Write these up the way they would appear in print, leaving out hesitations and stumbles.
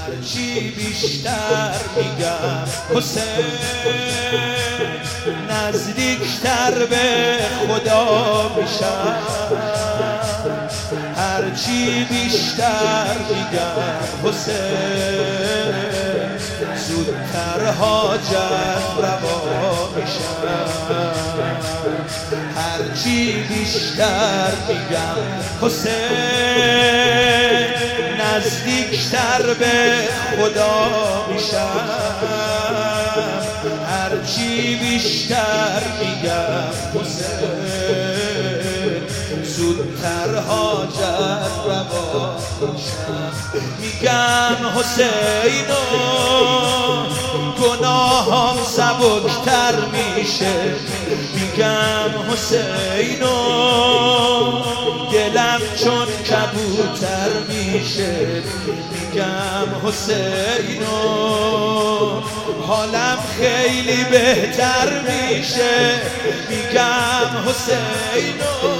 هرچی بیشتر میگم حسین نزدیکتر به خدا میشم. هرچی بیشتر میگم حسین زودتر حاجت روا میشم. هرچی بیشتر میگم حسین نزدیکتر به خدا میشم. هرچی بیشتر میگم حسین زودتر حاجت روا میشم. میگم حسینو گناهام سبکتر میشه. میگم حسینو دلم چون کبوتر میشه. میگم حسینو حالم خیلی بهتر میشه. میگم حسینو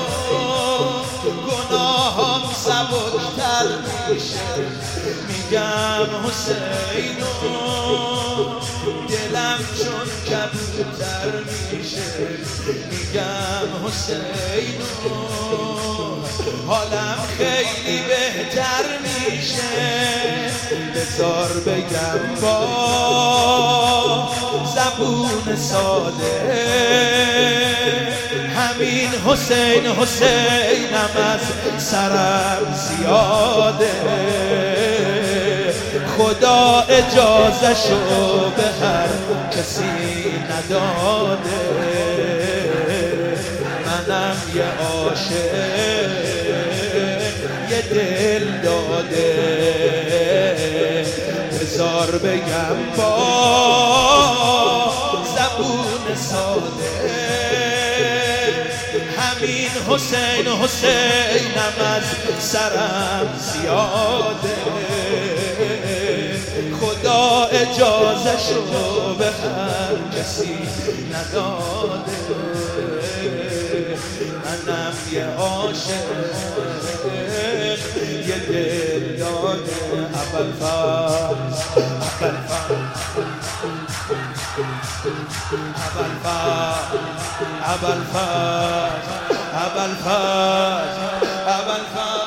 گناهام سبکتر میشه. میگم حسینو دلم چون کبوتر میشه. میگم حسینو حالم خیلی بهتر میشه. بذار بگم با زبون ساده همین حسین حسینم از سرم زیاده. خدا اجازه‌شو به هر کسی نداده. منم یه عاشق یه دل داده. بذار بگم با زبون ساده همین حسین حسینم از سرم زیاده. خدا اجازه‌شو به هر کسی نداده. منم یه عاشق یه دل داده. ابوالفضل ابوالفضل ابوالفضل ابوالفضل